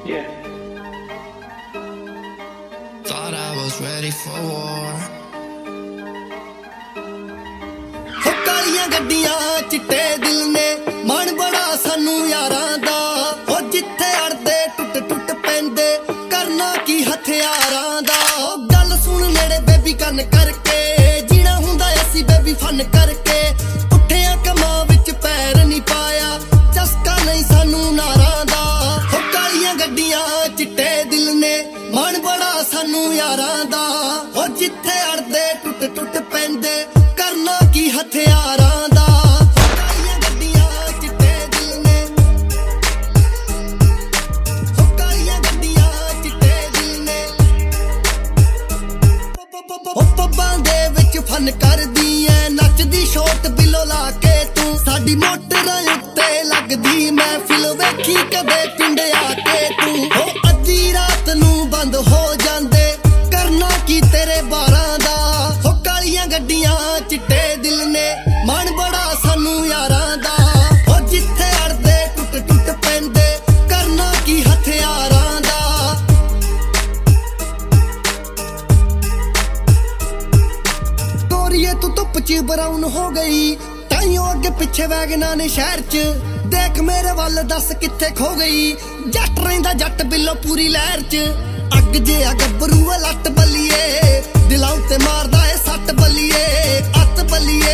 Yeah. Thought I was ready for war. ਹੋ ਕਾਲੀਆਂ ਗੱਡੀਆਂ ਚਿੱਟੇ ਦਿਲ ਨੇ ਮਨ ਬੜਾ ਸਾਨੂੰ ਯਾਰਾਂ ਦਾ ਹੋ ਜਿੱਥੇ ਅੜਦੇ ਟੁੱਟ ਟੁੱਟ ਪੈਂਦੇ ਕਰਨਾ ਕੀ ਹਥਿਆਰਾਂ ਦਾ ਗੱਲ ਸੁਣ ਨੇੜੇ ਬੇਬੀ ਕੰਨ ਕਰਕੇ ਜੀਣਾ ਹੁੰਦਾ ਅਸੀਂ ਬੇਬੀ ਫਨ ਕਰਕੇ ਉੱਠਿਆਂ ਕਮਾਂ ਵਿੱਚ ਪੈਰ ਨਹੀਂ ਪਾਇਆ ਚਸਕਾ ਨਹੀਂ ਸਾਨੂੰ ਨਾਰਾਂ ਦਾ ਹੋ ਕਾਲੀਆਂ ਗੱਡੀਆਂ ਚਿੱਟੇ ਦਿਲ ਨੇ ਮਨ ਬੜਾ ਸਾਨੂੰ ਯਾਰਾਂ ਦਾ ਹੋ ਜਿੱਥੇ ਅੜਦੇ ਟੁੱਟ ਟੁੱਟ ਪੈਂਦੇ ਕਰਨਾ ਕੀ ਹਥਿਆਰਾਂ ਦਾ ਕਾਲੀਆਂ ਗੱਡੀਆਂ ਚਿੱਟੇ ਦਿਲ ਨੇ ਹੋ ਕਾਲੀਆਂ ਗੱਡੀਆਂ ਚਿੱਟੇ ਦਿਲ ਨੇ ਹੋ ਪੱਬਾਂ ਦੇ ਵਿੱਚ ਫਨ ਕਰਦੀ ਐ ਨੱਚਦੀ ਸ਼ੋਟ ਬਿਲੋ ਲਾ ਕੇ ਤੂੰ ਸਾਡੀ ਮੋਟਰਾਂ ਉੱਤੇ ਲੱਗਦੀ ਮਹਿਫਿਲ ਵੇਖੀ ਕਦੇ ਪਿੰਡ ਆ ਕੇ ਤੂੰ ਹੋ ਅੱਧੀ ਰਾਤ ਨੂੰ ਬੰਦ ਹੋ ਜਾਂਦੇ ਕਰਨਾ ਕੀ ਤੇਰੇ ਬਾਰਾਂ ਦਾ ਹੋ ਕਾਲੀਆਂ ਗੱਡੀਆਂ ਚਿੱਟੇ ਦਿਲ ਨੇ ਮਨ ਬੜਾ ਸਾਨੂੰ ਯਾਰਾਂ ਦਾ ਹੋ ਜਿੱਥੇ ਅੜਦੇ ਟੁੱਟ ਟੁੱਟ ਪੈਂਦੇ ਕਰਨਾ ਕੀ ਹਥਿਆਰਾਂ ਦਾ ਗੋਰੀਏ ਤੂੰ ਧੁੱਪ 'ਚ ਬਰਾਊਨ ਹੋ ਗਈ ਤਾਈਓ ਅੱਗੇ ਪਿੱਛੇ ਵੈਗਨਾਂ ਨੇ ਸ਼ਹਿਰ 'ਚ ਦੇਖ ਮੇਰੇ ਵੱਲ ਦੱਸ ਕਿੱਥੇ ਖੋ ਗਈ ਜੱਟ ਰਹਿੰਦਾ ਜੱਟ ਬਿੱਲੋ ਪੂਰੀ ਲਹਿਰ 'ਚ ਅੱਗ ਜਿਹਾ ਗੱਭਰੂ ਲੱਟ ਬੱਲੀਏ ਦਿਲਾਂ ਉੱਤੇ ਮਾਰਦਾ ਏ ਸੱਟ ਬੱਲੀਏ ਅੱਤ ਬੱਲੀਏ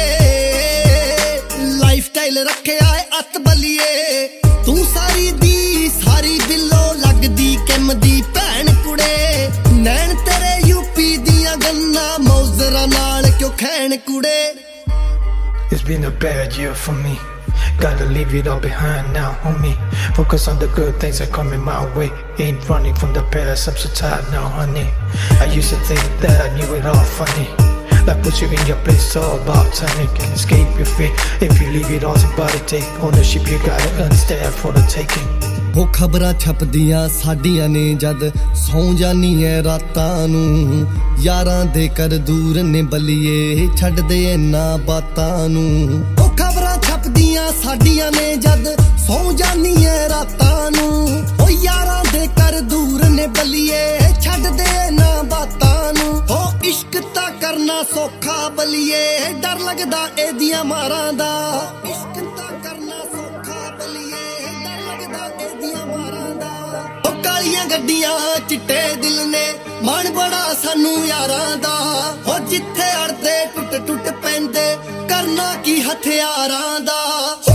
ਲਾਈਫ ਸਟਾਈਲ ਰੱਖਿਆ ਏ ਅੱਤ ਬੱਲੀਏ ਤੂੰ ਸਾਰੀ ਦੀ ਸਾਰੀ ਬਿੱਲੋ ਲੱਗਦੀ ਕਿਮ ਦੀ ਭੈਣ ਕੁੜੇ ਨੈਣ ਤੇਰੇ ਯੂਪੀ ਦੀਆਂ ਗੰਨਾਂ ਮੌਜ਼ਰਾਂ ਨਾਲ ਕਿਉਂ ਖੈਣ ਕੁੜੇ It's been a bad year for me. Gotta leave it all behind now, homie. Focus on the good things that coming my way. Ain't running from the past, I'm so tired now, honey. I used to think that I knew it all funny. That puts you in your place, all about timing. Can escape your fear if you leave it all. Somebody take ownership, you gotta understand for the taking. ਉਹ ਖਬਰਾਂ ਛਪਦੀਆਂ ਸਾਡੀਆਂ ਨੇ ਜਦ ਸੌਂ ਜਾਨੀ ਐ ਰਾਤਾਂ ਨੂੰ ਯਾਰਾਂ ਦੇ ਕਰ ਦੂਰ ਨੇ ਬੱਲੀਏ ਛੱਡਦੇ ਇਹਨਾਂ ਬਾਤਾਂ ਨੂੰ ਉਹ ਖਬਰਾਂ ਛਪਦੀਆਂ ਸਾਡੀਆਂ ਨੇ ਜਦ ਸੌਂ ਜਾਨੀ ਐ ਰਾਤਾਂ ਨੂੰ ਉਹ ਯਾਰਾਂ ਦੇ ਕਰ ਦੂਰ ਨੇ ਬੱਲੀਏ ਛੱਡਦੇ ਇਹਨਾਂ ਬਾਤਾਂ ਨੂੰ ਉਹ ਇਸ਼ਕ ਤਾਂ ਕਰਨਾ ਸੌਖਾ ਬੱਲੀਏ ਡਰ ਲੱਗਦਾ ਇਹਦੀਆਂ ਮਾਰਾਂ ਦਾ ਇਸ਼ਕ ਤਾਂ ਕਰਨਾ ਸੌਖਾ ਬੱਲੀਏ ਡਰ ਲੱਗਦਾ ਇਹਦੀਆਂ ਮਾਰਾਂ ਦਾ ਉਹ ਕਾਲੀਆਂ ਗੱਡੀਆਂ ਚਿੱਟੇ ਦਿਲ ਨੇ ਮਨ ਬੜਾ ਸਾਨੂੰ ਯਾਰਾਂ ਦਾ ਉਹ ਜਿੱਥੇ ਅੜਦੇ ਟੁੱਟ ਟੁੱਟ ਪੈਂਦੇ ਕਰਨਾ ਕੀ ਹਥਿਆਰਾਂ ਦਾ